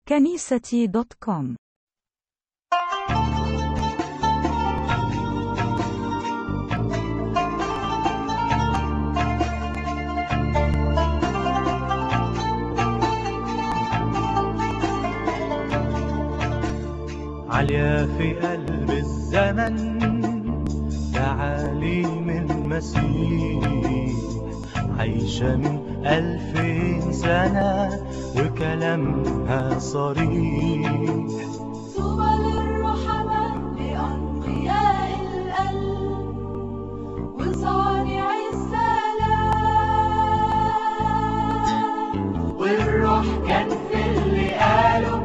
كنيستي دوت كوم. عالية في قلب الزمن تعاليم المسيح، عايشة من 2000 سنة وكلامها صريح. طوبى للرحماء لأنقياء القلب وصانع السلام، والروح كان في اللي قاله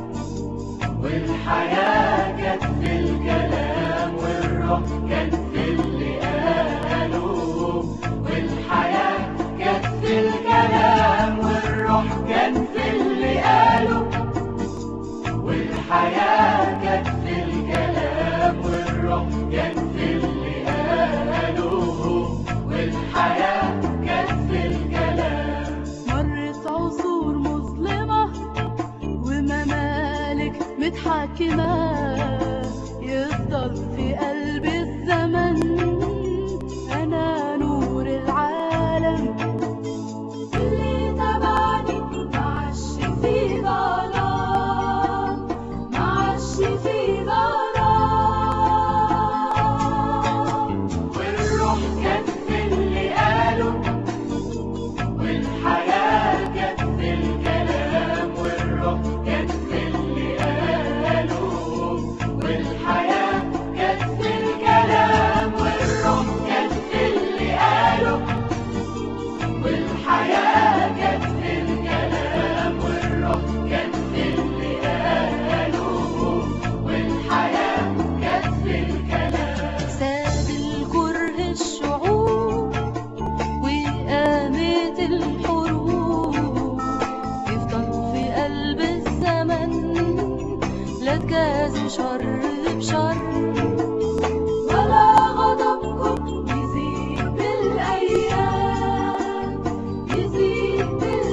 والحياة كانت في الكلام، والروح كان في اللي قاله والحياة كانت في الكلام، والروح كان في اللي قاله والحياة كانت في الكلام، والروح كان في اللي قاله والحياة كانت في الكلام. مرت عصور مظلمة وممالك متحكمة، يفضل في قلب الزمن أنا نور العالم، اللي تبعني معاش في ظلام، معاش في ظلام، والروح كان في اللي قاله والحياة كانت في الكلام، والروح كانت في اللي قاله والحياة كانت في الكلام، والروح كانت في اللي قاله والحياة كانت في الكلام، والروح كانت في اللي قاله والحياة كانت في الكلام. ساد الكره الشعوب وقامت الحروب، يفضل في قلب الزمن لا تجازي شر بشر، ولا غضبكم يزيد بالأيام، يزيد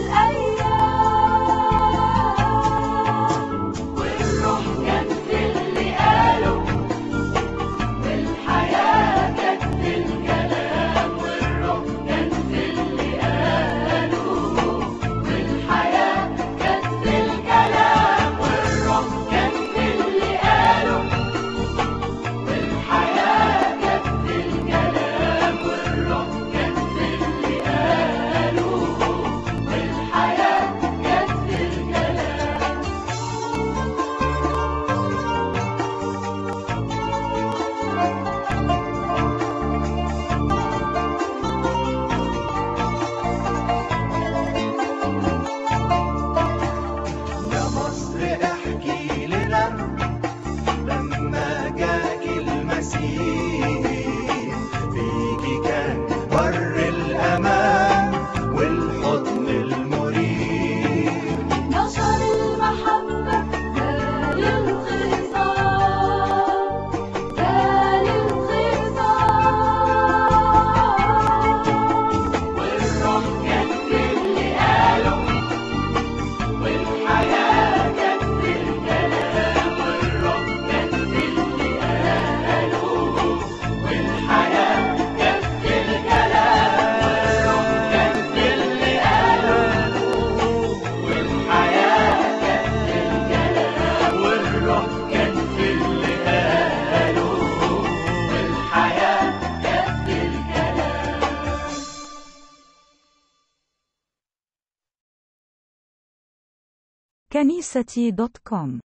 بالأيام، والروح كان في اللي قاله والحياة كانت في الكلام، والروح كان في اللي قاله والحياة كانت في الكلام، والروح كان في اللي قاله والحياة كانت في الكلام، والروح كان في اللي قاله والحياة كانت في الكلام. يا مصر احكي لنا لما جاكي المسيح، فيكي كان بر الأمان والحضن المريح. نشر المحبة زال الخصام، زال الخصام، والروح كان في اللي قاله والحياة كانت في الكلام، والروح كانت في اللي قاله والحياة كانت في الكلام، والروح كانت في اللي قاله والحياة كانت في الكلام، والروح كانت في اللي قاله والحياة كانت في الكلام. كنيستي دوت كوم.